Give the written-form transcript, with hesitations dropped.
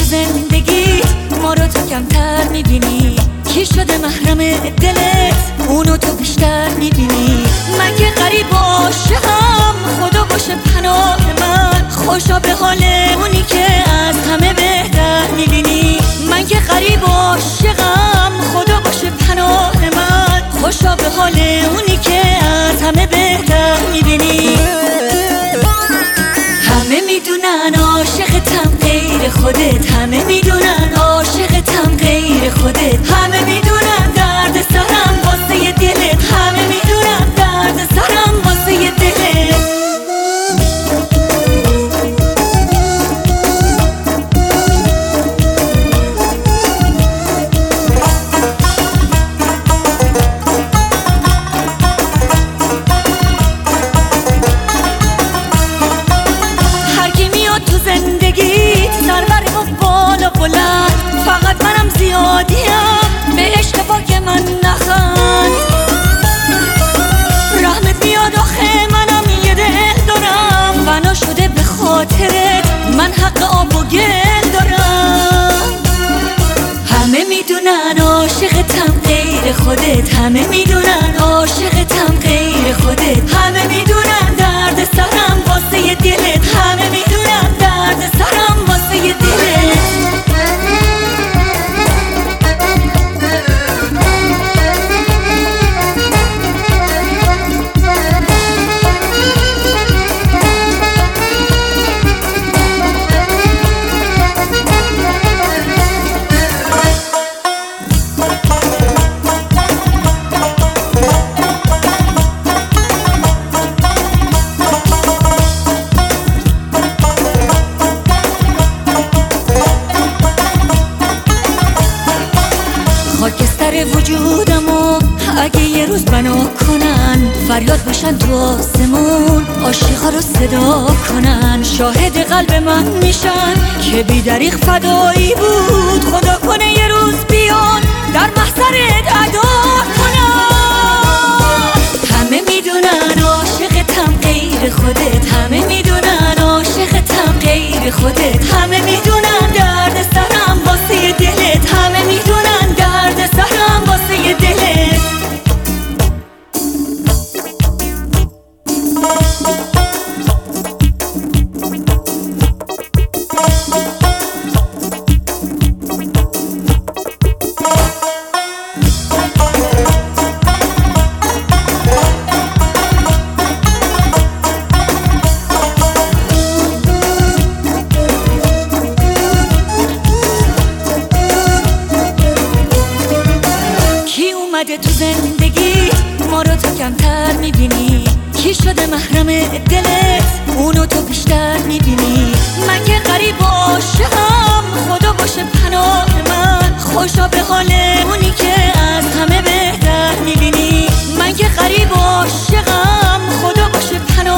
زندگی ما رو تو کمتر میبینی. کی شده محرم دلت اونو تو بیشتر میبینی. من که غریب عاشقم خدا باشه پناه من. خوشا به حال اونی که از همه بهتر میبینی. من که غریب عاشقم خدا باشه پناه من. خوشا به حال اونی که از همه بهتر میبینی. همه میدونن عاشقتم غیر خودت. همه میدونن عاشقتم غیر خودت. همه میدونن درد سرم واسه دلت. همه میدونن درد سرم واسه دلت. تو زندگی سرور و بالا بلند. فقط منم زیادیم به عشق پاک من نخند. رحمت میاد آخه منم یه دل دارم. بنا شده به خاطرت من حق آب و گل دارم. همه میدونن عاشقتم غیر خودت. همه میدونن عاشقتم غیر خودت. همه میدونن درد سرم واسه دلت. همه میدونن درد سرم واسه دلت. خاکستر وجودمو اگه یه روز بنا کنن. فریاد باشن تو آسمون عاشقا رو صدا کنن. شاهد قلب من میشن که بی دریغ فدایی بود. خدا کنه یه روز بیان در محضرت ادا کنن. همه میدونن عاشقتم غیر خودت. همه میدونن عاشقتم غیر خودت. همه میدونن درد سرم واسه دلت. همه میدونن درد سرم واسه دلت. اومده تو زندگی ما رو تو کمتر میبینی. کی شده محرم دلت اونو تو بیشتر میبینی. من که غریب عاشقم خدا باشه پناه من. خوشا به حال اونی که از همه بهتر میبینی. من که غریب عاشقم خدا باشه پناه